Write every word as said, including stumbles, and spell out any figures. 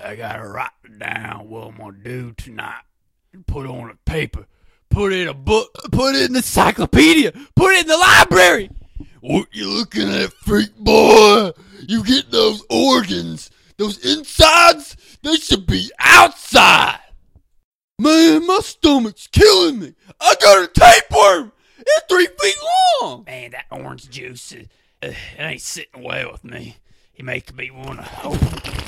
I gotta write down what I'm gonna do tonight. Put on a paper. Put it in a book. Put it in the encyclopedia. Put it in the library. What you looking at, freak boy? You get those organs, those insides, they should be outside. Man, my stomach's killing me. I got a tapeworm. It's three feet long. Man, that orange juice, uh, it ain't sitting well with me. It makes me wanna... Oh.